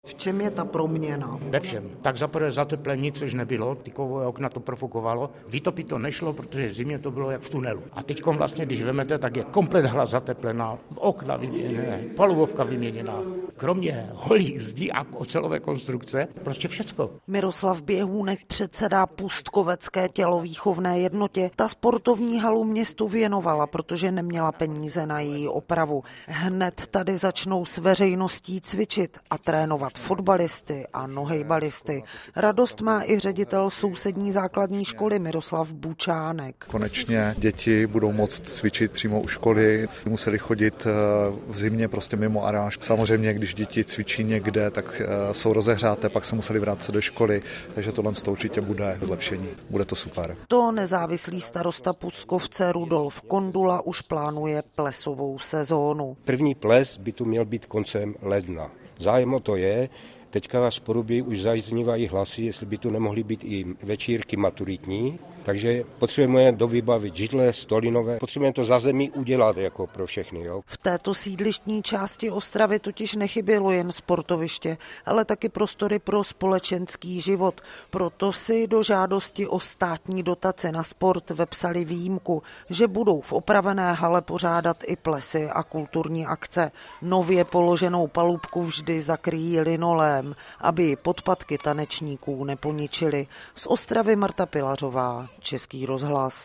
V čem je ta proměna? Ve všem. Tak zaprvé zateplení, což nebylo, ty kovové okna to profukovalo. Vytopit to nešlo, protože v zimě to bylo jak v tunelu. A teď vlastně, když vemete, tak je komplet hala zateplená, okna vyměněné, palubovka vyměněná. Kromě holých zdí a ocelové konstrukce, prostě všecko. Miroslav Běhůnek předsedá Pustkovecké tělovýchovné jednotě. Ta sportovní halu městu věnovala, protože neměla peníze na její opravu. Hned tady začnou s veřejností cvičit a trénovat fotbalisty a nohejbalisty. Radost má i ředitel sousední základní školy Miroslav Bučánek. Konečně děti budou moct cvičit přímo u školy, museli chodit v zimě prostě mimo aráž. Samozřejmě, když děti cvičí někde, tak jsou rozehřáté, pak se museli vrátit do školy, takže tohle určitě bude zlepšení. Bude to super. To nezávislý starosta Pustkovce Rudolf Kondula už plánuje plesovou sezónu. První ples by tu měl být koncem ledna. Zájem o to je, teďka z Porubí už zaznívají hlasy, jestli by tu nemohly být i večírky maturitní, takže potřebujeme dovybavit židle, stolinové, potřebujeme to za zemí udělat jako pro všechny. Jo. V této sídlištní části Ostravy totiž nechybělo jen sportoviště, ale taky prostory pro společenský život. Proto si do žádosti o státní dotace na sport vepsali výjimku, že budou v opravené hale pořádat i plesy a kulturní akce. Nově položenou palubku vždy zakryjí linolém, aby podpatky tanečníků neponičily. Z Ostravy Marta Pilařová, Český rozhlas.